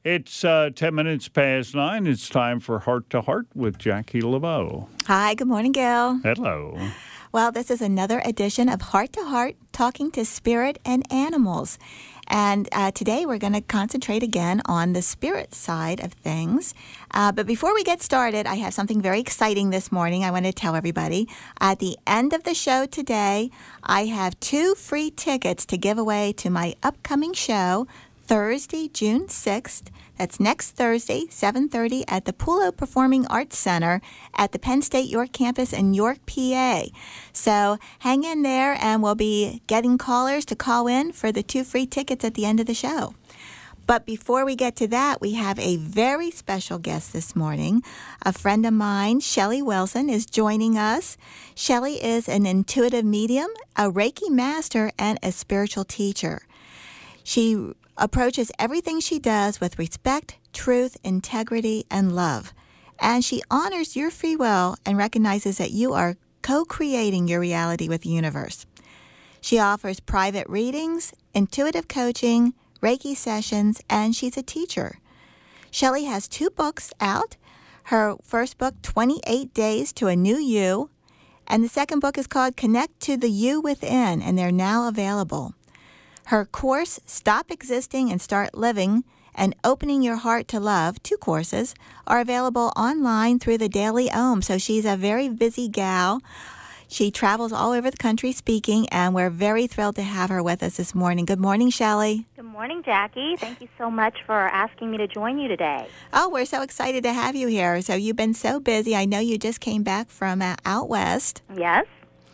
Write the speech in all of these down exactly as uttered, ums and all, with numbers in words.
It's uh, ten minutes past nine. It's time for Heart to Heart with Jackie LeBeau. Hi, good morning, Gil. Hello. Well, this is another edition of Heart to Heart, talking to spirit and animals. And uh, today we're going to concentrate again on the spirit side of things. Uh, but before we get started, I have something very exciting this morning I want to tell everybody. At the end of the show today, I have two free tickets to give away to my upcoming show, Thursday, June sixth. That's next Thursday, seven thirty at the Pulo Performing Arts Center at the Penn State York campus in York, P A. So hang in there and we'll be getting callers to call in for the two free tickets at the end of the show. But before we get to that, we have a very special guest this morning. A friend of mine, Shelley Wilson, is joining us. Shelley is an intuitive medium, a Reiki master, and a spiritual teacher. She approaches everything she does with respect, truth, integrity, and love. And she honors your free will and recognizes that you are co-creating your reality with the universe. She offers private readings, intuitive coaching, Reiki sessions, and she's a teacher. Shelley has two books out. Her first book, twenty-eight days to a New You, and the second book is called Connect to the You Within, and they're now available. Her course, Stop Existing and Start Living, and Opening Your Heart to Love, two courses, are available online through the Daily Om. So she's a very busy gal. She travels all over the country speaking, and we're very thrilled to have her with us this morning. Good morning, Shelley. Good morning, Jackie. Thank you so much for asking me to join you today. Oh, we're so excited to have you here. So you've been so busy. I know you just came back from uh, out west. Yes.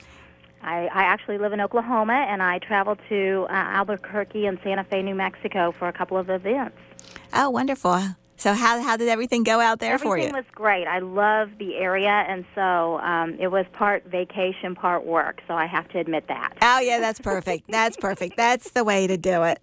I, I actually live in Oklahoma, and I traveled to uh, Albuquerque and Santa Fe, New Mexico for a couple of events. Oh, wonderful. So how how did everything go out there everything for you? Everything was great. I love the area, and so um, it was part vacation, part work, so I have to admit that. Oh, yeah, that's perfect. That's perfect. That's the way to do it.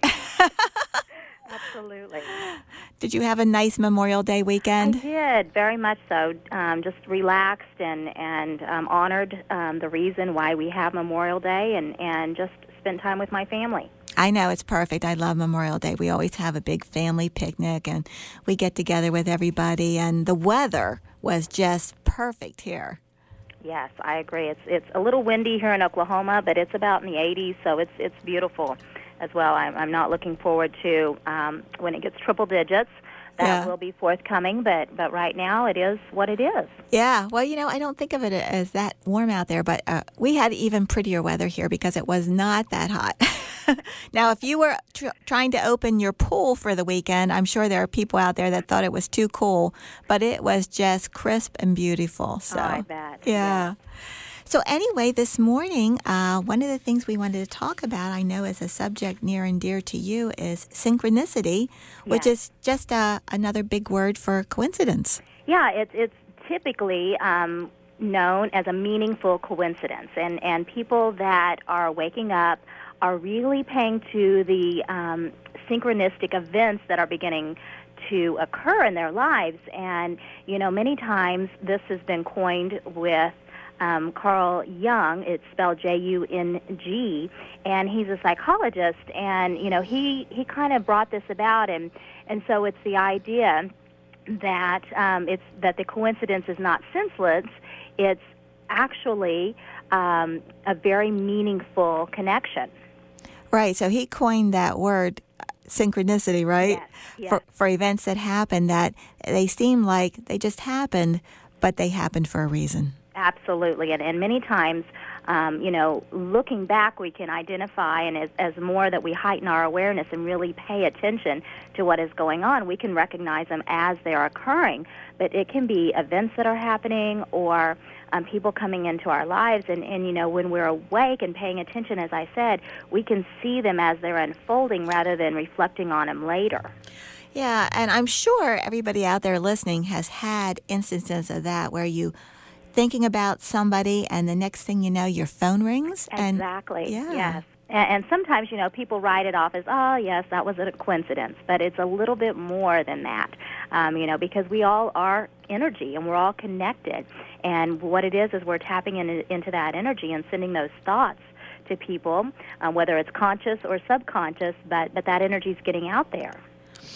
Absolutely. Did you have a nice Memorial Day weekend? I did, very much so. Um, just relaxed and, and um, honored um, the reason why we have Memorial Day and, and just spent time with my family. I know, it's perfect. I love Memorial Day. We always have a big family picnic, and we get together with everybody, and the weather was just perfect here. Yes, I agree. It's it's a little windy here in Oklahoma, but it's about in the eighties, so it's it's beautiful as well. I'm, I'm not looking forward to um, when it gets triple digits. That yeah. will be forthcoming, but, but right now it is what it is. Yeah, well, you know, I don't think of it as that warm out there, but uh, we had even prettier weather here because it was not that hot. Now, if you were tr- trying to open your pool for the weekend, I'm sure there are people out there that thought it was too cool, but it was just crisp and beautiful. So, oh, I bet. Yeah. yeah. So anyway, this morning, uh, one of the things we wanted to talk about, I know is a subject near and dear to you, is synchronicity, which yes. is just uh, another big word for coincidence. Yeah, it's it's typically um, known as a meaningful coincidence, and, and people that are waking up are really paying to the um, synchronistic events that are beginning to occur in their lives. And, you know, many times this has been coined with Um, Carl Jung. It's spelled J U N G, and he's a psychologist, and, you know, he, he kind of brought this about, and, and so it's the idea that um, it's that the coincidence is not senseless, it's actually um, a very meaningful connection. Right, so he coined that word, synchronicity, right? Yes, yes. For, for events that happen that they seem like they just happened, but they happened for a reason. Absolutely, and, and many times, um, you know, looking back, we can identify, and as, as more that we heighten our awareness and really pay attention to what is going on, we can recognize them as they are occurring. But it can be events that are happening or um, people coming into our lives, and, and, you know, when we're awake and paying attention, as I said, we can see them as they're unfolding rather than reflecting on them later. Yeah, and I'm sure everybody out there listening has had instances of that where you thinking about somebody, and the next thing you know, your phone rings. And, exactly. yeah. Yes. And, and sometimes, you know, people write it off as, oh, yes, that was a coincidence. But it's a little bit more than that, um, you know, because we all are energy and we're all connected. And what it is is we're tapping in, into that energy and sending those thoughts to people, um, whether it's conscious or subconscious, but, but that energy is getting out there.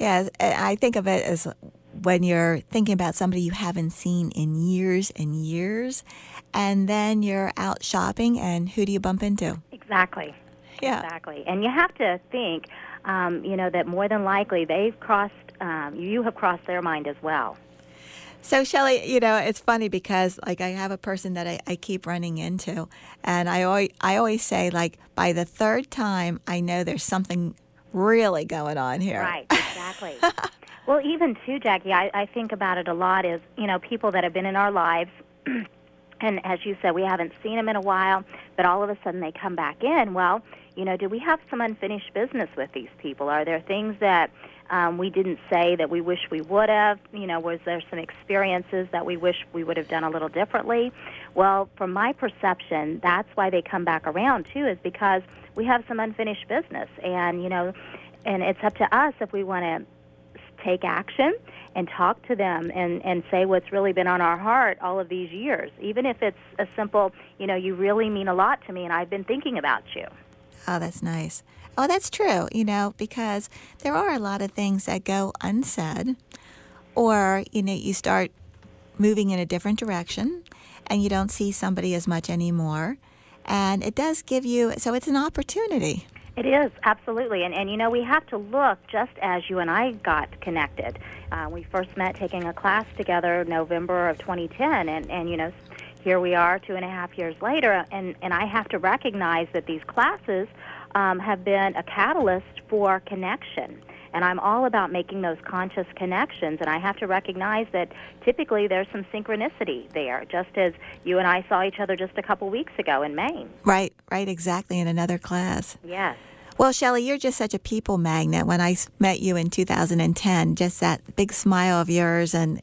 Yeah, I think of it as when you're thinking about somebody you haven't seen in years and years, and then you're out shopping, and who do you bump into? Exactly. Yeah. Exactly. And you have to think, um, you know, that more than likely they've crossed, um, you have crossed their mind as well. So, Shelley, you know, it's funny because, like, I have a person that I, I keep running into, and I always, I always say, like, by the third time, I know there's something really going on here. Right, exactly. Well, even, too, Jackie, I, I think about it a lot is, you know, people that have been in our lives, and as you said, we haven't seen them in a while, but all of a sudden they come back in. Well, you know, do we have some unfinished business with these people? Are there things that um, we didn't say that we wish we would have? You know, was there some experiences that we wish we would have done a little differently? Well, from my perception, that's why they come back around, too, is because we have some unfinished business. And, you know, and it's up to us if we want to take action and talk to them and, and say what's really been on our heart all of these years, even if it's a simple, you know, you really mean a lot to me and I've been thinking about you. Oh, that's nice. Oh, that's true, you know, because there are a lot of things that go unsaid, or, you know, you start moving in a different direction and you don't see somebody as much anymore. And it does give you, so it's an opportunity. It is, absolutely. And, and, you know, we have to look just as you and I got connected. Uh, we first met taking a class together November of twenty ten, and, and you know, here we are two and a half years later, and, and I have to recognize that these classes um, have been a catalyst for connection. And I'm all about making those conscious connections, and I have to recognize that typically there's some synchronicity there, just as you and I saw each other just a couple weeks ago in Maine. Right, right, exactly, in another class. Yes. Well, Shelley, you're just such a people magnet. When I met you in two thousand ten, just that big smile of yours, and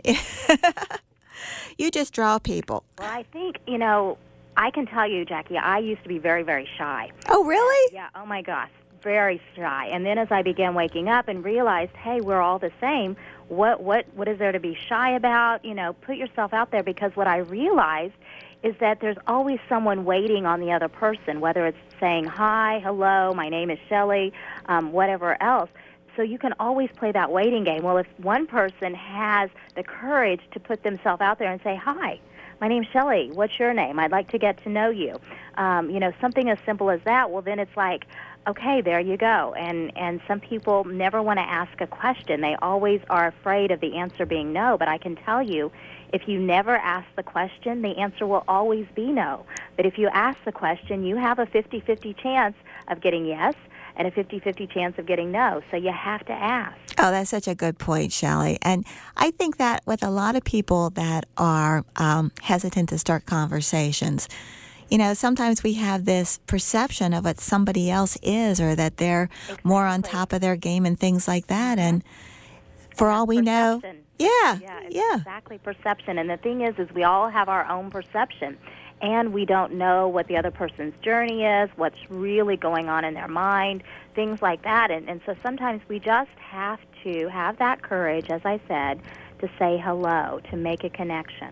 you just draw people. Well, I think, you know, I can tell you, Jackie, I used to be very, very shy. Oh, really? Yeah, oh my gosh, very shy. And then as I began waking up and realized, hey, we're all the same, what what what is there to be shy about? You know, put yourself out there, because what I realized is that there's always someone waiting on the other person, whether it's saying hi, hello, my name is Shelley, um, whatever else. So you can always play that waiting game. Well, if one person has the courage to put themselves out there and say, hi, my name's Shelley, what's your name? I'd like to get to know you. Um, you know, something as simple as that, well, then it's like, okay, there you go. And and some people never want to ask a question. They always are afraid of the answer being no. But I can tell you, if you never ask the question, the answer will always be no. But if you ask the question, you have a fifty-fifty chance of getting yes and a fifty-fifty chance of getting no. So you have to ask. Oh, that's such a good point, Shelley. And I think that with a lot of people that are um, hesitant to start conversations, you know, sometimes we have this perception of what somebody else is, or that they're exactly. more on top of their game and things like that. Mm-hmm. And for That's all we perception. know, yeah, yeah, it's yeah, exactly perception. And the thing is, is we all have our own perception, and we don't know what the other person's journey is, what's really going on in their mind, things like that. And, and so sometimes we just have to have that courage, as I said, to say hello, to make a connection.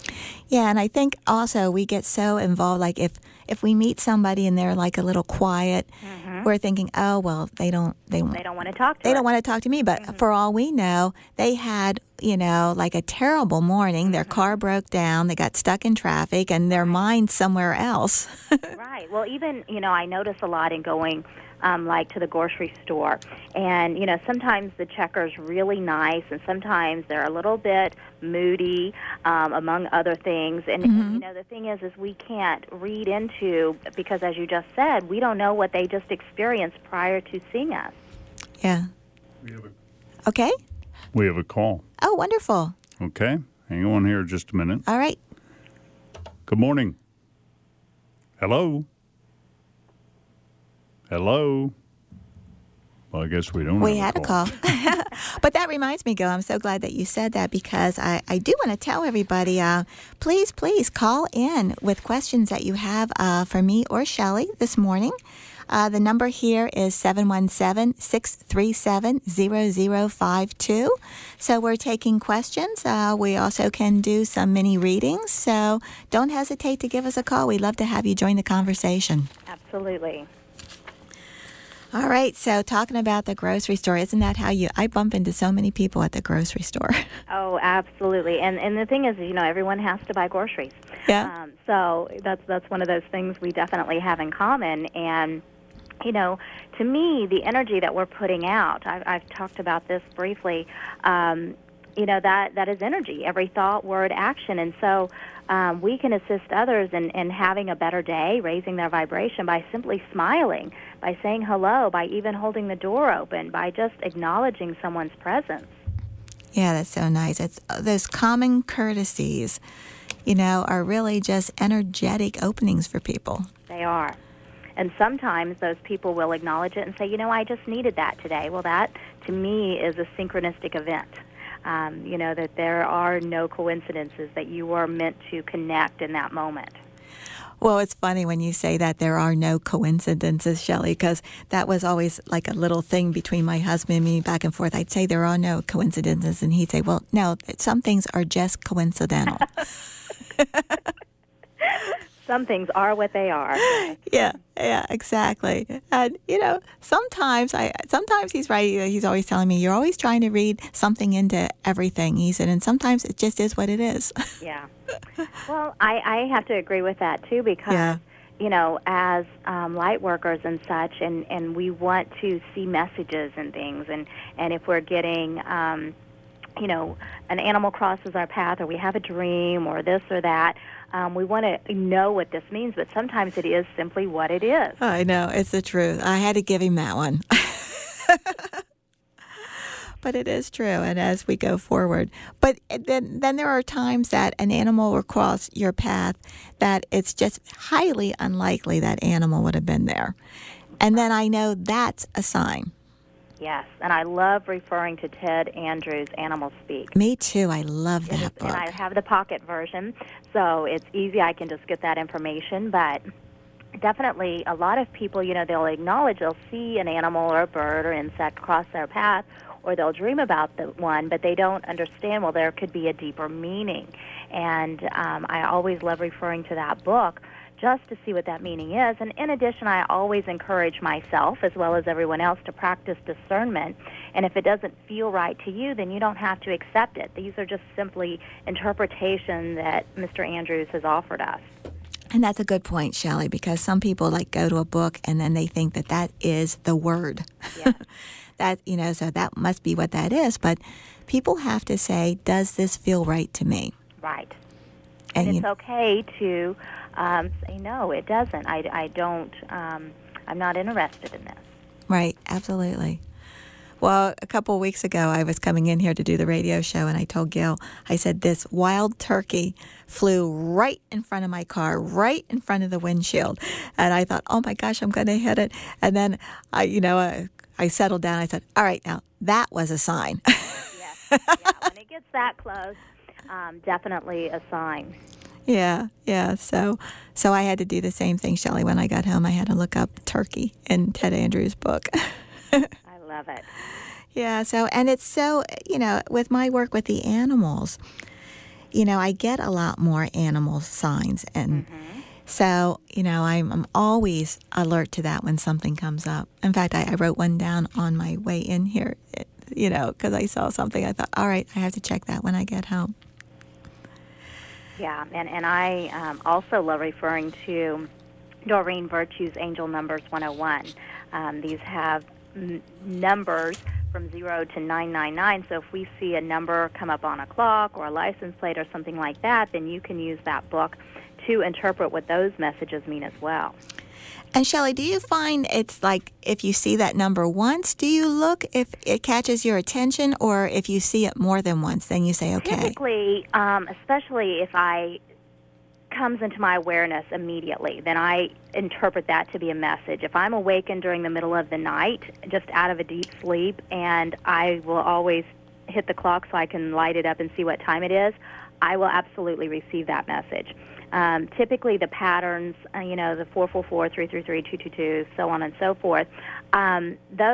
Yeah, and I think also we get so involved, like if, if we meet somebody and they're like a little quiet, mm-hmm. we're thinking, oh, well, they don't they, they don't want to talk to They us. don't want to talk to me, but mm-hmm. for all we know, they had, you know, like a terrible morning. Mm-hmm. Their car broke down, they got stuck in traffic, and their mind's somewhere else. Right. Well, even, you know, I notice a lot in going Um, like to the grocery store. And, you know, sometimes the checker's really nice, and sometimes they're a little bit moody, um, among other things. And, mm-hmm. and, you know, the thing is, is we can't read into, because as you just said, we don't know what they just experienced prior to seeing us. Yeah. We have a, okay. We have a call. Oh, wonderful. Okay. Hang on here just a minute. All right. Good morning. Hello? Hello? Well, I guess we don't We have had a call. call. But that reminds me, Gil, I'm so glad that you said that, because I, I do want to tell everybody, uh, please, please call in with questions that you have uh, for me or Shelley this morning. Uh, the number here is seven one seven, six three seven, zero zero five two. So we're taking questions. Uh, we also can do some mini readings. So don't hesitate to give us a call. We'd love to have you join the conversation. Absolutely. All right, so talking about the grocery store, isn't that how you, I bump into so many people at the grocery store. Oh, absolutely. And and the thing is, you know, everyone has to buy groceries. Yeah. Um, so that's that's one of those things we definitely have in common. And, you know, to me, the energy that we're putting out, I've, I've talked about this briefly, um, you know, that, that is energy, every thought, word, action. And so um, we can assist others in, in having a better day, raising their vibration by simply smiling, by saying hello, by even holding the door open, by just acknowledging someone's presence. Yeah, that's so nice. It's those common courtesies, you know, are really just energetic openings for people. They are. And sometimes those people will acknowledge it and say, you know, I just needed that today. Well, that, to me, is a synchronistic event. Um, you know, that there are no coincidences, that you are meant to connect in that moment. Well, it's funny when you say that there are no coincidences, Shelley, because that was always like a little thing between my husband and me back and forth. I'd say there are no coincidences, and he'd say, well, no, some things are just coincidental. Some things are what they are. Yeah, yeah, exactly. And, you know, sometimes I, sometimes he's right. He's always telling me, you're always trying to read something into everything. He said, and sometimes it just is what it is. Yeah. Well, I, I have to agree with that, too, because, yeah. you know, as um, light workers and such, and, and we want to see messages and things, and, and if we're getting, um, you know, an animal crosses our path, or we have a dream, or this or that, Um, we want to know what this means, but sometimes it is simply what it is. I know. It's the truth. I had to give him that one. But it is true, and as we go forward. But then, then there are times that an animal will cross your path that it's just highly unlikely that animal would have been there. And then I know that's a sign. Yes, and I love referring to Ted Andrews' Animal Speak. Me too. I love that is, book. And I have the pocket version, so it's easy. I can just get that information. But definitely a lot of people, you know, they'll acknowledge, they'll see an animal or a bird or insect cross their path, or they'll dream about the one, but they don't understand, well, there could be a deeper meaning. And um, I always love referring to that book just to see what that meaning is. And in addition, I always encourage myself, as well as everyone else, to practice discernment. And if it doesn't feel right to you, then you don't have to accept it. These are just simply interpretation that Mister Andrews has offered us. And that's a good point, Shelley, because some people like go to a book and then they think that that is the word. Yeah. That, you know, so that must be what that is. But people have to say, does this feel right to me? Right. And, And you it's okay to um, say, no, it doesn't. I, I don't, um, I'm not interested in this. Right, absolutely. Well, a couple of weeks ago, I was coming in here to do the radio show, and I told Gil, I said, this wild turkey flew right in front of my car, right in front of the windshield. And I thought, oh, my gosh, I'm going to hit it. And then, I, you know, I, I settled down. I said, all right, now, that was a sign. Yes, yeah, when it gets that close, um, definitely a sign. Yeah, yeah. So so I had to do the same thing, Shelley. When I got home, I had to look up turkey in Ted Andrews' book. I love it. Yeah, so, and it's so, you know, with my work with the animals, you know, I get a lot more animal signs. And Mm-hmm. so, you know, I'm, I'm always alert to that when something comes up. In fact, I, I wrote one down on my way in here, you know, because I saw something. I thought, all right, I have to check that when I get home. Yeah, and, and I um, also love referring to Doreen Virtue's Angel Numbers one oh one. Um, these have n- numbers from zero to nine nine nine, so if we see a number come up on a clock or a license plate or something like that, then you can use that book to interpret what those messages mean as well. And Shelley, do you find it's like if you see that number once, do you look if it catches your attention, or if you see it more than once, then you say, okay? Typically, um, especially if I comes into my awareness immediately, then I interpret that to be a message. If I'm awakened during the middle of the night, just out of a deep sleep, and I will always hit the clock so I can light it up and see what time it is, I will absolutely receive that message. Um, typically, the patterns, uh, you know, the four four four, three three three, two two two, so on and so forth, um, those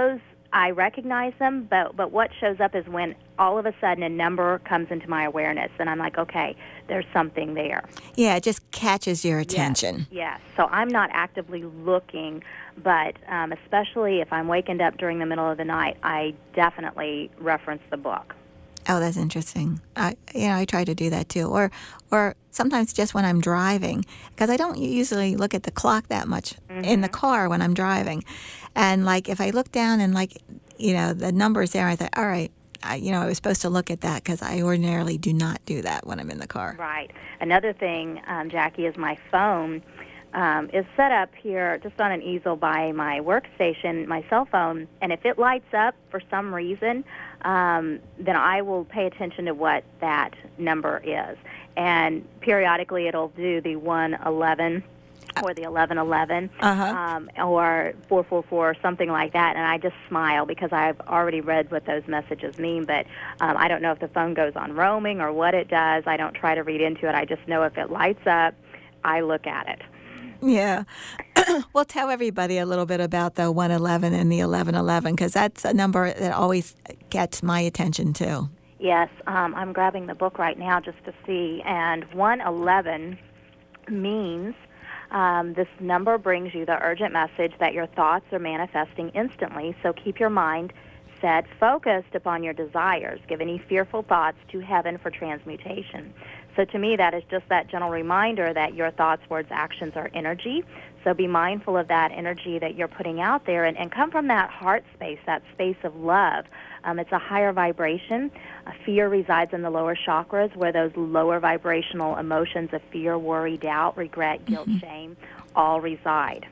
I recognize them, but, but what shows up is when all of a sudden a number comes into my awareness, and I'm like, okay, there's something there. Yeah, it just catches your attention. Yes, yes. So I'm not actively looking, but um, especially if I'm wakened up during the middle of the night, I definitely reference the book. Oh, that's interesting. I, you know, I try to do that too, or, or sometimes just when I'm driving, because I don't usually look at the clock that much mm-hmm. in the car when I'm driving, and like if I look down and like, you know, the number's there, I thought, all right, I, you know, I was supposed to look at that because I ordinarily do not do that when I'm in the car. Right. Another thing, um, Jackie, is my phone um, is set up here just on an easel by my workstation, my cell phone, and if it lights up for some reason, um, then I will pay attention to what that number is. And periodically it'll do the one eleven or the eleven eleven uh-huh. um, or four four four or something like that, and I just smile because I've already read what those messages mean, but um, I don't know if the phone goes on roaming or what it does. I don't try to read into it. I just know if it lights up, I look at it. Yeah. Well, tell everybody a little bit about the one eleven and the eleven eleven, because that's a number that always gets my attention, too. Yes. Um, I'm grabbing the book right now just to see, and one eleven means um, this number brings you the urgent message that your thoughts are manifesting instantly, so keep your mind set, focused upon your desires. Give any fearful thoughts to heaven for transmutation. So to me, that is just that gentle reminder that your thoughts, words, actions are energy. So be mindful of that energy that you're putting out there, and, and come from that heart space, that space of love. Um, it's a higher vibration. Uh, fear resides in the lower chakras, where those lower vibrational emotions of fear, worry, doubt, regret, guilt, mm-hmm. shame all reside.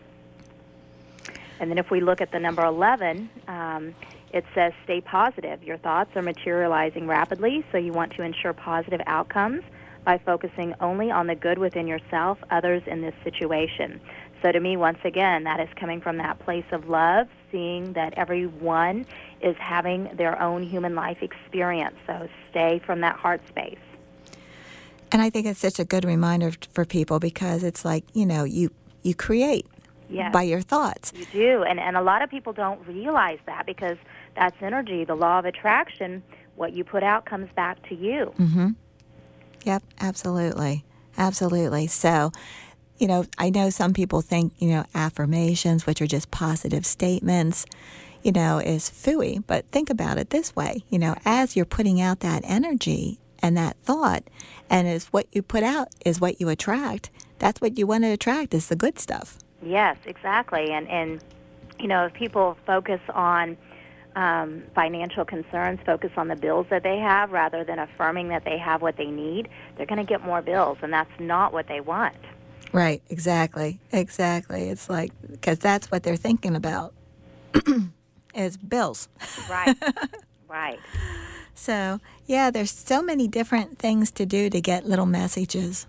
And then if we look at the number eleven, um, it says stay positive. Your thoughts are materializing rapidly, so you want to ensure positive outcomes by focusing only on the good within yourself, others in this situation. So to me, once again, that is coming from that place of love, seeing that everyone is having their own human life experience. So stay from that heart space. And I think it's such a good reminder for people, because it's like, you know, you, you create yes. by your thoughts. You do, and, and a lot of people don't realize that, because that's energy, the law of attraction. What you put out comes back to you. Mm-hmm. Yep, absolutely. Absolutely. So, you know, I know some people think, you know, affirmations, which are just positive statements, you know, is phooey. But think about it this way, you know, as you're putting out that energy and that thought, and is what you put out is what you attract. That's what you want to attract, is the good stuff. Yes, exactly. And, and you know, if people focus on Um, financial concerns, focus on the bills that they have rather than affirming that they have what they need, they're going to get more bills, and that's not what they want. Right, exactly, exactly. It's like, because that's what they're thinking about, is bills. Right, right. So, yeah, there's so many different things to do to get little messages.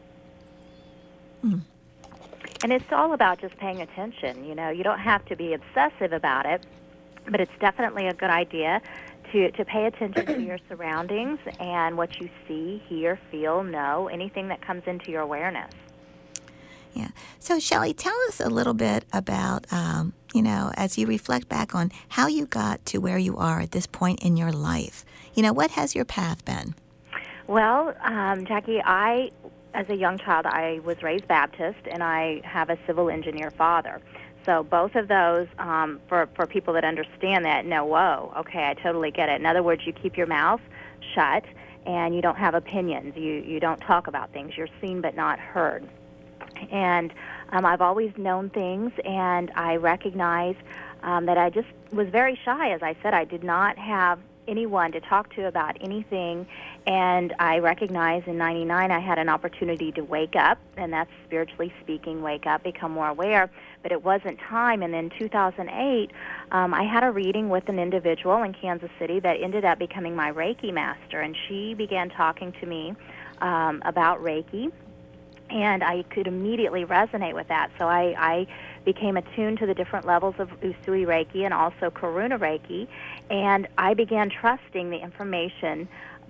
Hmm. And it's all about just paying attention. You know, you don't have to be obsessive about it, but it's definitely a good idea to, to pay attention to your surroundings and what you see, hear, feel, know, anything that comes into your awareness. Yeah. So, Shelley, tell us a little bit about, um, you know, as you reflect back on how you got to where you are at this point in your life. You know, what has your path been? Well, um, Jackie, I, as a young child, I was raised Baptist, and I have a civil engineer father. So both of those, um, for, for people that understand that, know, whoa, okay, I totally get it. In other words, you keep your mouth shut, and you don't have opinions. You, you don't talk about things. You're seen but not heard. And um, I've always known things, and I recognize um, that I just was very shy. As I said, I did not have anyone to talk to about anything, and I recognized in ninety-nine I had an opportunity to wake up, and that's spiritually speaking, wake up, become more aware, but it wasn't time. And in two thousand eight, um, I had a reading with an individual in Kansas City that ended up becoming my Reiki master, and she began talking to me um, about Reiki, and I could immediately resonate with that. So I, I became attuned to the different levels of Usui Reiki and also Karuna Reiki, and I began trusting the information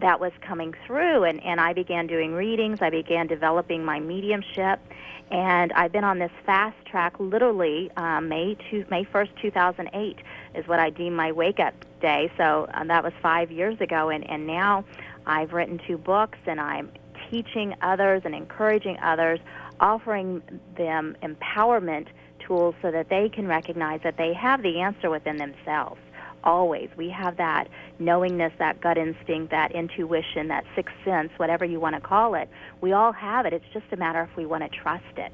that was coming through, and, and I began doing readings. I began developing my mediumship, and I've been on this fast track literally um, May two, May first, two thousand eight is what I deem my wake-up day. So um, that was five years ago, and, and now I've written two books, and I'm teaching others and encouraging others, offering them empowerment tools so that they can recognize that they have the answer within themselves. Always. We have that knowingness, that gut instinct, that intuition, that sixth sense, whatever you want to call it. We all have it. It's just a matter if we want to trust it.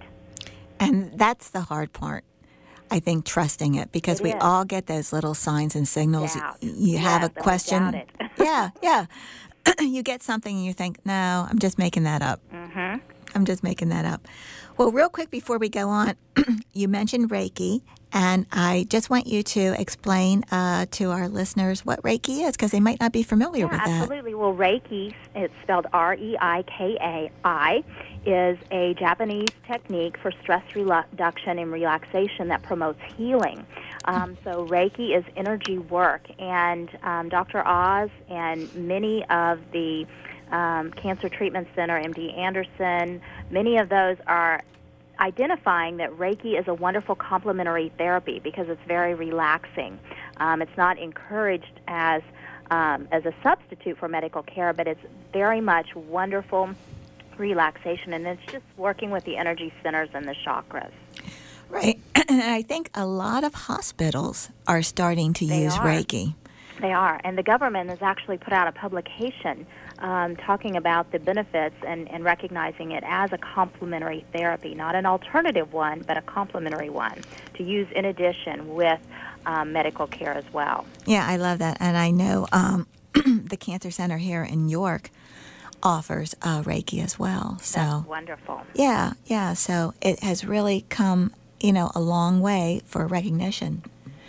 And that's the hard part, I think, trusting it, because It we is. all get those little signs and signals. Doubt. You, you have Yes, a and we question. doubt it. yeah, yeah. You get something and you think, no, I'm just making that up. Mm-hmm. I'm just making that up. Well, real quick before we go on, you mentioned Reiki, and I just want you to explain uh, to our listeners what Reiki is, because they might not be familiar Yeah, with that. absolutely. Well, Reiki, it's spelled R E I K A I, is a Japanese technique for stress reduction and relaxation that promotes healing. Um, so Reiki is energy work, and um, Doctor Oz and many of the um, Cancer Treatment Center, M D Anderson, many of those are identifying that Reiki is a wonderful complementary therapy because it's very relaxing. Um, it's not encouraged as um, as a substitute for medical care, but it's very much wonderful relaxation, and it's just working with the energy centers and the chakras. Right. And I think a lot of hospitals are starting to They use are. Reiki. They are, and the government has actually put out a publication um, talking about the benefits and, and recognizing it as a complementary therapy, not an alternative one, but a complementary one to use in addition with um, medical care as well. Yeah, I love that. And I know um, the Cancer Center here in York offers uh, Reiki as well. So That's wonderful. yeah, yeah. So it has really come, you know, a long way for recognition.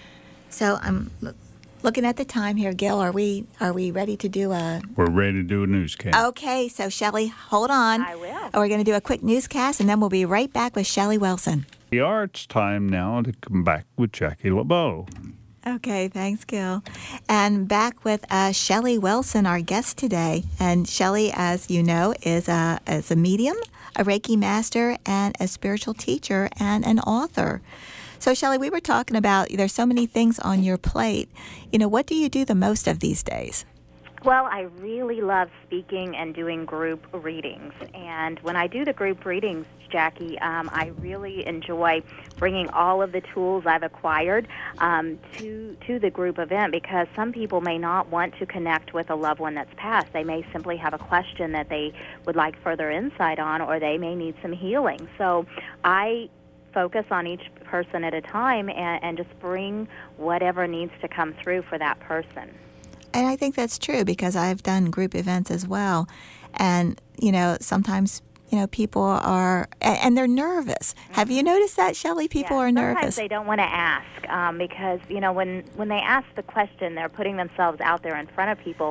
So I'm l- looking at the time here, Gil. Are we are we ready to do a? We're ready to do a newscast. Okay, so Shelley, hold on. I will. We're going to do a quick newscast, and then we'll be right back with Shelley Wilson. The arts time now to come back with Jackie LeBeau. Okay, thanks, Gil. And back with uh, Shelley Wilson, our guest today. And Shelley, as you know, is a, is a medium, a Reiki master, and a spiritual teacher, and an author. So, Shelley, we were talking about there's so many things on your plate. You know, what do you do the most of these days? Well, I really love speaking and doing group readings. And when I do the group readings, Jackie, um, I really enjoy bringing all of the tools I've acquired um, to to the group event, because some people may not want to connect with a loved one that's passed. They may simply have a question that they would like further insight on, or they may need some healing. So I focus on each person at a time and, and just bring whatever needs to come through for that person. And I think that's true, because I've done group events as well. And, you know, sometimes, you know, people are, and, and they're nervous. Mm-hmm. Have you noticed that, Shelley? People yeah, are nervous. Sometimes they don't want to ask um, because, you know, when, when they ask the question, they're putting themselves out there in front of people.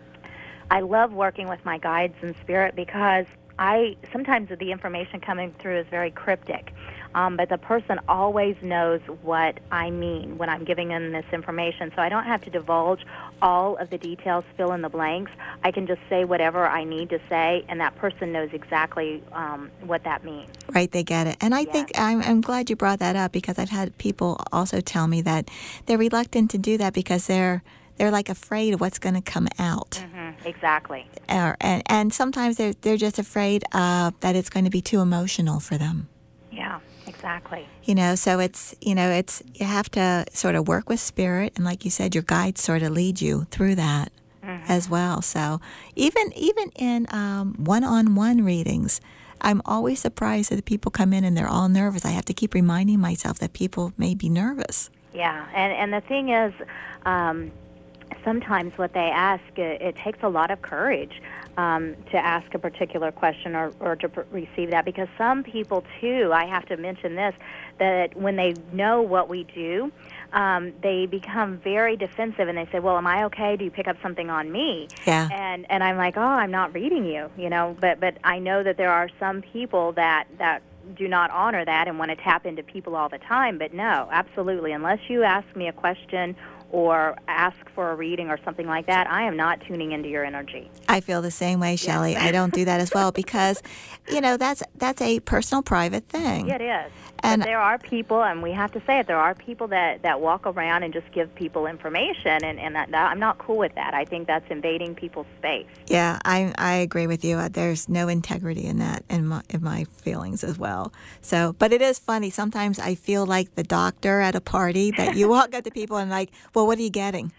I love working with my guides in spirit because I sometimes the information coming through is very cryptic. Um, but the person always knows what I mean when I'm giving them this information. So I don't have to divulge all of the details, fill in the blanks. I can just say whatever I need to say, and that person knows exactly um, what that means. Right, they get it. And I Yes. think I'm, I'm glad you brought that up, because I've had people also tell me that they're reluctant to do that because they're they're like afraid of what's going to come out. Mm-hmm, exactly. Or, and, and sometimes they're, they're just afraid uh, that it's going to be too emotional for them. Yeah, exactly. You know, so it's, you know, it's, you have to sort of work with spirit. And like you said, your guides sort of lead you through that mm-hmm. as well. So even, even in um, one-on-one readings, I'm always surprised that people come in and they're all nervous. I have to keep reminding myself that people may be nervous. Yeah, and, and the thing is, um, sometimes what they ask, it, it takes a lot of courage um, to ask a particular question or, or to pr- receive that, because some people, too, I have to mention this, that when they know what we do, um, they become very defensive, and they say, well, am I okay? Do you pick up something on me? Yeah. And and I'm like, oh, I'm not reading you, you know, but, but I know that there are some people that, that do not honor that and want to tap into people all the time, but no, absolutely, unless you ask me a question or ask for a reading or something like that, I am not tuning into your energy. I feel the same way, Shelley. I don't do that as well because, you know, that's that's a personal, private thing. Yeah, it is. And but there are people, and we have to say it, there are people that, that walk around and just give people information, and, and that, that, I'm not cool with that. I think that's invading people's space. Yeah, I I agree with you. Uh, There's no integrity in that, in my, in my feelings as well. So, but it is funny. Sometimes I feel like the doctor at a party that you walk up to people and like, well, what are you getting?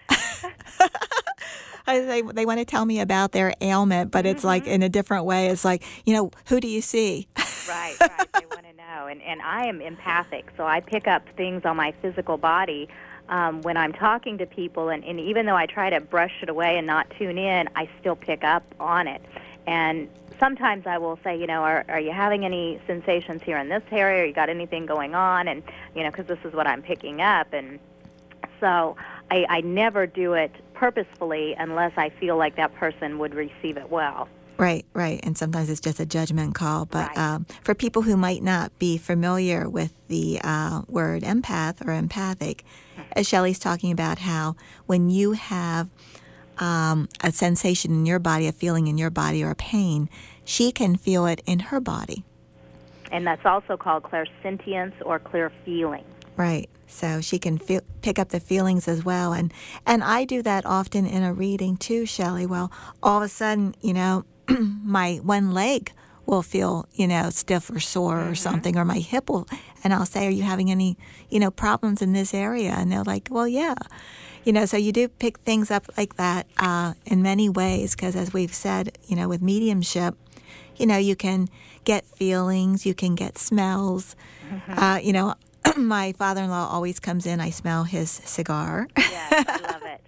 I, they, they want to tell me about their ailment, but it's mm-hmm. like in a different way. It's like, you know, who do you see? Right, right. They want to know. And, and I am empathic, so I pick up things on my physical body um, when I'm talking to people. And, and even though I try to brush it away and not tune in, I still pick up on it. And sometimes I will say, you know, are, are you having any sensations here in this area? Or you got anything going on? And, you know, because this is what I'm picking up. And so I, I never do it purposefully unless I feel like that person would receive it well. Right, right. And sometimes it's just a judgment call. But right. um, for people who might not be familiar with the uh, word empath or empathic, as Shelley's talking about how when you have um, a sensation in your body, a feeling in your body, or a pain, she can feel it in her body. And that's also called clairsentience or clear feeling. Right. So she can feel, pick up the feelings as well. And, and I do that often in a reading too, Shelley. Well, all of a sudden, you know, my one leg will feel, you know, stiff or sore mm-hmm. or something, or my hip will, and I'll say, are you having any, you know, problems in this area? And they're like, well, yeah. You know, so you do pick things up like that uh, in many ways, because as we've said, you know, with mediumship, you know, you can get feelings, you can get smells, mm-hmm. uh, you know, my father-in-law always comes in, I smell his cigar. Yes, I love it.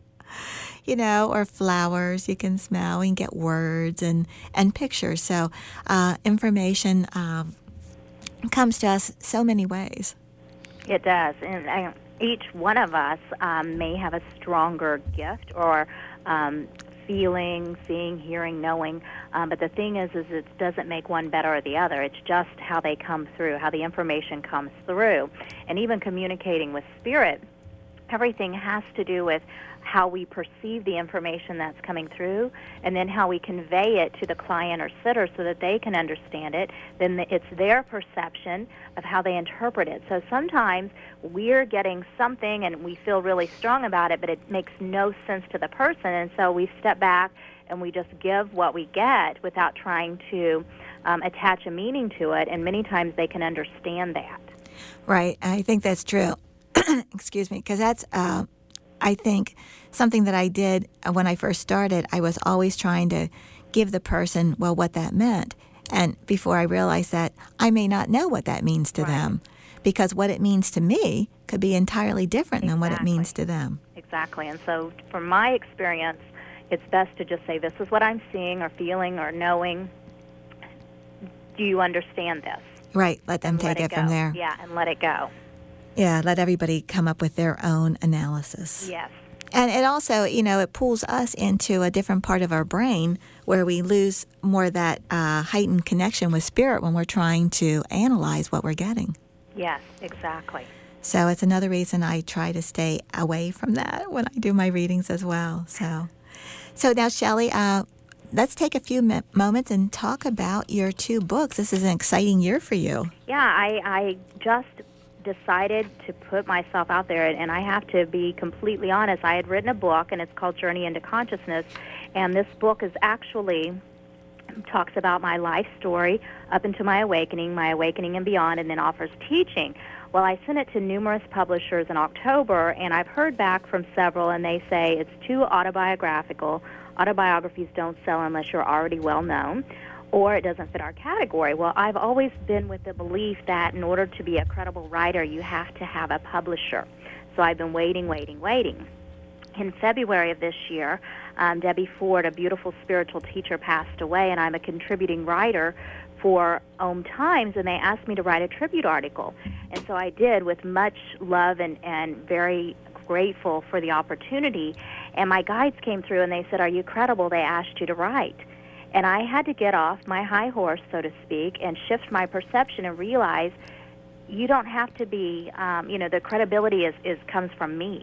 You know, or flowers you can smell and get words and, and pictures. So uh, information um, comes to us so many ways. It does. And uh, each one of us um, may have a stronger gift or um, feeling, seeing, hearing, knowing. Um, but the thing is, is it doesn't make one better or the other. It's just how they come through, how the information comes through. And even communicating with spirit, everything has to do with how we perceive the information that's coming through, and then how we convey it to the client or sitter so that they can understand it. Then it's their perception of how they interpret it. So sometimes we're getting something and we feel really strong about it, but it makes no sense to the person, and so we step back and we just give what we get without trying to um, attach a meaning to it, and many times they can understand that. Right, I think that's true. Excuse me, because that's... Uh... I think something that I did when I first started, I was always trying to give the person, well, what that meant. And before I realized that I may not know what that means to right. them, because what it means to me could be entirely different exactly. than what it means to them. Exactly. And so from my experience, it's best to just say, this is what I'm seeing or feeling or knowing. Do you understand this? Right. Let them and take let it, it from there. Yeah, and let it go. Yeah, let everybody come up with their own analysis. Yes. And it also, you know, it pulls us into a different part of our brain where we lose more of that uh, heightened connection with spirit when we're trying to analyze what we're getting. Yes, exactly. So it's another reason I try to stay away from that when I do my readings as well. So, so now, Shelley, uh, let's take a few mi- moments and talk about your two books. This is an exciting year for you. Yeah, I, I just... decided to put myself out there, and I have to be completely honest. I had written a book, and it's called Journey into Consciousness, and this book is actually talks about my life story up into my awakening, my awakening and beyond, and then offers teaching. Well, I sent it to numerous publishers in October, and I've heard back from several, and they say it's too autobiographical. Autobiographies don't sell unless you're already well known, or it doesn't fit our category. Well, I've always been with the belief that in order to be a credible writer, you have to have a publisher. So I've been waiting, waiting, waiting. In February of this year, um, Debbie Ford, a beautiful spiritual teacher, passed away, and I'm a contributing writer for Om Times, and they asked me to write a tribute article. And so I did with much love and, and very grateful for the opportunity. And my guides came through, and they said, are you credible? They asked you to write. And I had to get off my high horse, so to speak, and shift my perception and realize you don't have to be, um, you know, the credibility is, is comes from me.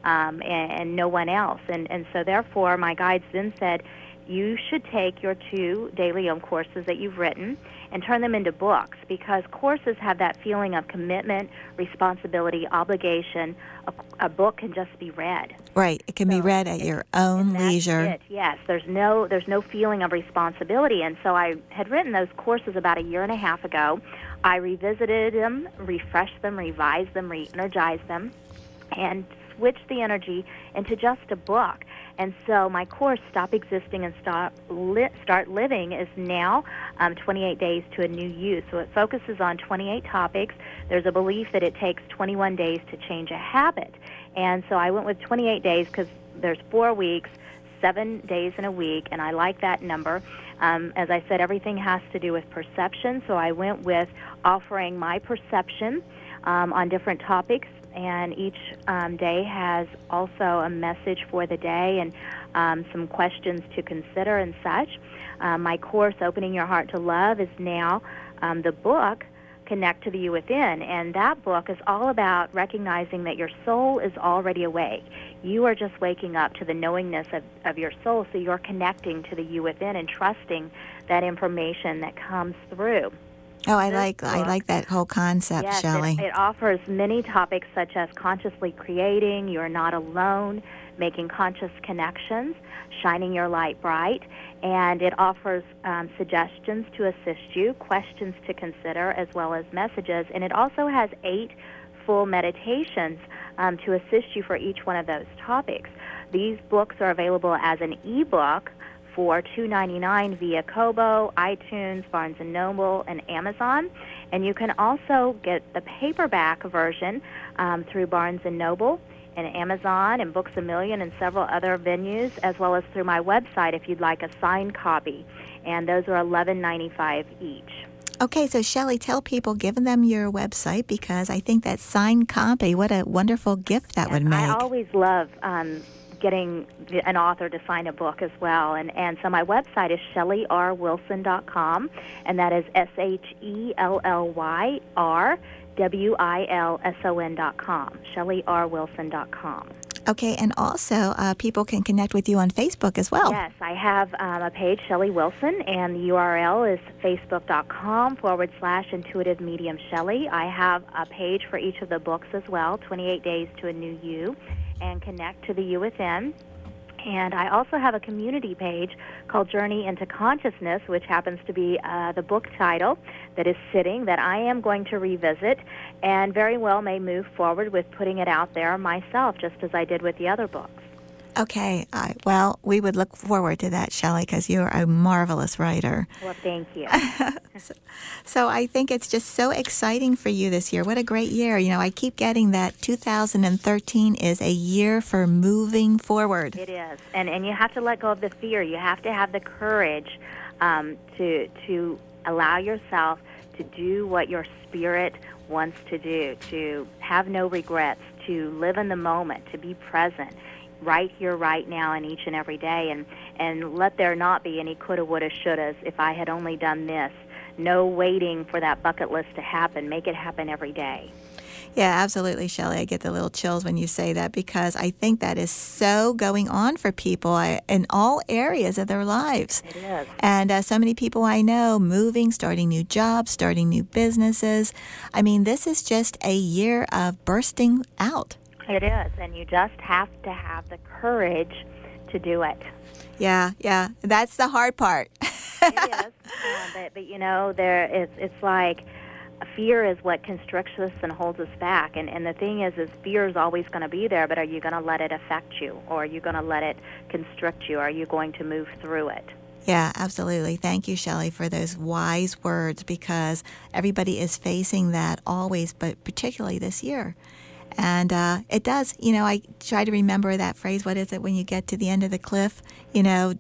um, and, and no one else. And, and so therefore, my guides then said, you should take your two Daily Om courses that you've written and turn them into books, because courses have that feeling of commitment, responsibility, obligation. A, a book can just be read. Right. It can So be read at it- your own and that's leisure. it. Yes, there's no there's no feeling of responsibility. And so I had written those courses about a year and a half ago. I revisited them, refreshed them, revised them, re-energized them, and switched the energy into just a book. And so my course, Stop Existing and Start, li- Start Living, is now um, twenty-eight Days to a New You. So it focuses on twenty-eight topics. There's a belief that it takes twenty-one days to change a habit. And so I went with twenty-eight days because there's four weeks, seven days in a week, and I like that number. Um, as I said, everything has to do with perception, so I went with offering my perception um, on different topics, and each um, day has also a message for the day and um, some questions to consider and such. Uh, my course, Opening Your Heart to Love, is now um, the book, Connect to the You Within, and that book is all about recognizing that your soul is already awake. You are just waking up to the knowingness of, of your soul, so you're connecting to the You Within and trusting that information that comes through. Oh, I This like I book- like that whole concept, Yes, Shelley. it, it offers many topics such as consciously creating, you're not alone, making conscious connections, shining your light bright, and it offers um, suggestions to assist you, questions to consider, as well as messages. And it also has eight full meditations um, to assist you for each one of those topics. These books are available as an ebook for two dollars and ninety-nine cents via Kobo, iTunes, Barnes and Noble, and Amazon. And you can also get the paperback version um, through Barnes and Noble and Amazon and Books A Million and several other venues, as well as through my website if you'd like a signed copy. And those are eleven ninety-five each. Okay, so Shelley, tell people, give them your website, because I think that signed copy, what a wonderful gift that would make. I always love um, getting the, an author to sign a book as well. And, and so my website is shelley r wilson dot com, and that is S H E L L Y R W I L S O N dot com, shelley r wilson dot com. Okay, and also uh, people can connect with you on Facebook as well. Yes, I have um, a page, Shelley Wilson, and the U R L is facebook.com forward slash intuitive medium Shelley. I have a page for each of the books as well, twenty-eight Days to a New You, and Connect to the You Within. And I also have a community page called Journey into Consciousness, which happens to be uh, the book title that is sitting, that I am going to revisit and very well may move forward with putting it out there myself, just as I did with the other books. Okay, I, well, we would look forward to that, Shelley, because you're a marvelous writer. Well, thank you. so, so I think it's just so exciting for you this year. What a great year. You know, I keep getting that two thousand thirteen is a year for moving forward. It is. And and you have to let go of the fear. You have to have the courage um, to to allow yourself to do what your spirit wants to do, to have no regrets, to live in the moment, to be present, right here, right now, and each and every day, and, and let there not be any coulda, woulda, shouldas. If I had only done this. No waiting for that bucket list to happen. Make it happen every day. Yeah, absolutely, Shelley. I get the little chills when you say that, because I think that is so going on for people in all areas of their lives. It is. And uh, so many people I know moving, starting new jobs, starting new businesses. I mean, this is just a year of bursting out. It is, and you just have to have the courage to do it. Yeah, yeah. That's the hard part. It is, uh, but, but you know, there it's it's like fear is what constricts us and holds us back. And and the thing is, is fear is always going to be there. But are you going to let it affect you, or are you going to let it constrict you? Are you going to move through it? Yeah, absolutely. Thank you, Shelley, for those wise words, because everybody is facing that always, but particularly this year. And uh, it does, you know, I try to remember that phrase, what is it, when you get to the end of the cliff, you know,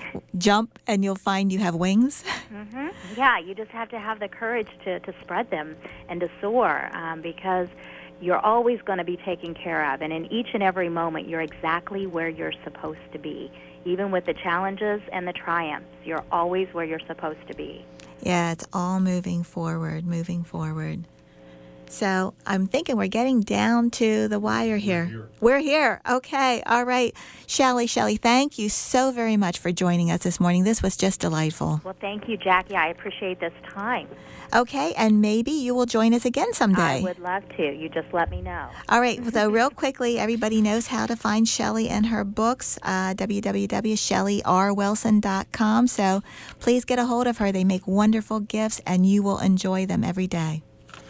jump and you'll find you have wings. Mm-hmm. Yeah, you just have to have the courage to, to spread them and to soar, um, because you're always going to be taken care of. And in each and every moment, you're exactly where you're supposed to be. Even with the challenges and the triumphs, you're always where you're supposed to be. Yeah, it's all moving forward, moving forward. So I'm thinking we're getting down to the wire here. We're here. We're here. Okay. All right. Shelley, Shelley, thank you so very much for joining us this morning. This was just delightful. Well, thank you, Jackie. I appreciate this time. Okay. And maybe you will join us again someday. I would love to. You just let me know. All right. So real quickly, everybody knows how to find Shelley and her books, uh, w w w dot shelley r wilson dot com. So please get a hold of her. They make wonderful gifts, and you will enjoy them every day.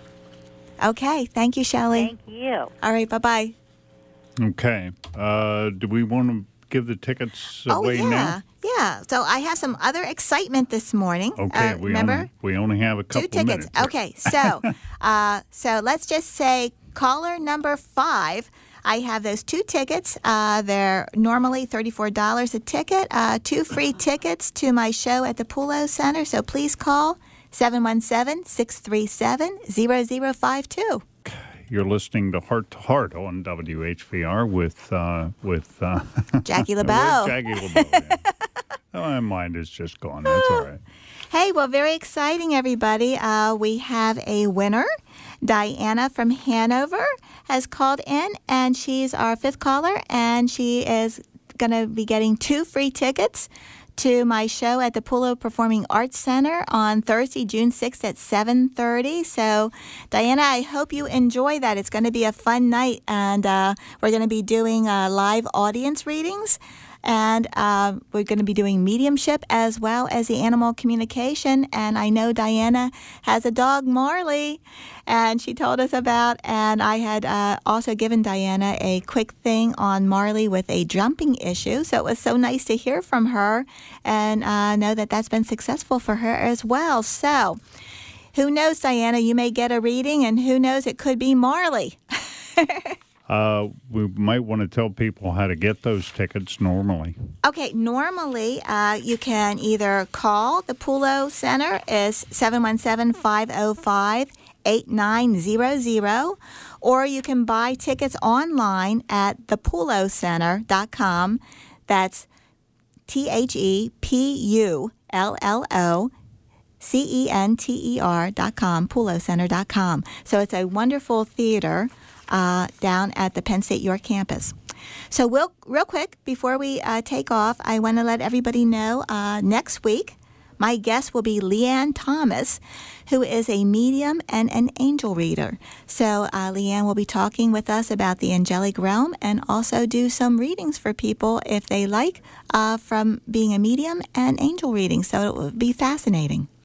Okay. Thank you, Shelley. Thank you. All right. Bye-bye. Okay. Uh, do we want to give the tickets Oh, away yeah. now? Yeah. So I have some other excitement this morning. Okay. Uh, we remember? only we only have a couple Two tickets. minutes. Okay. So, uh, so let's just say caller number five. I have those two tickets. Uh, they're normally thirty-four dollars a ticket. Uh, two free tickets to my show at the Pulo Center. So please call seven one seven, six three seven, zero zero five two. You're listening to Heart to Heart on W H V R with uh, with uh, Jackie with LeBeau. Jackie LeBeau. Yeah. Oh, my mind is just gone. That's all right. Hey, well, very exciting, everybody. Uh, we have a winner. Diana from Hanover has called in, and she's our fifth caller, and she is going to be getting two free tickets to my show at the Pulo Performing Arts Center on Thursday, June sixth at seven thirty. So, Diana, I hope you enjoy that. It's going to be a fun night, and uh, we're going to be doing uh, live audience readings. And uh, we're going to be doing mediumship as well as the animal communication. And I know Diana has a dog, Marley, and she told us about. And I had uh, also given Diana a quick thing on Marley with a jumping issue. So it was so nice to hear from her and uh, know that that's been successful for her as well. So who knows, Diana, you may get a reading, and who knows, it could be Marley. Uh, we might want to tell people how to get those tickets normally. Okay, normally uh, you can either call the Pulo Center is seven one seven, five oh five, eight nine zero zero, or you can buy tickets online at the pulo center dot com. That's T H E P U L L O C E N T E R dot com, pulo center dot com. So it's a wonderful theater Uh, down at the Penn State York campus. So we'll, real quick, before we uh, take off, I want to let everybody know uh, next week my guest will be Leanne Thomas, who is a medium and an angel reader. So uh, Leanne will be talking with us about the angelic realm and also do some readings for people if they like uh, from being a medium and angel reading. So it will be fascinating.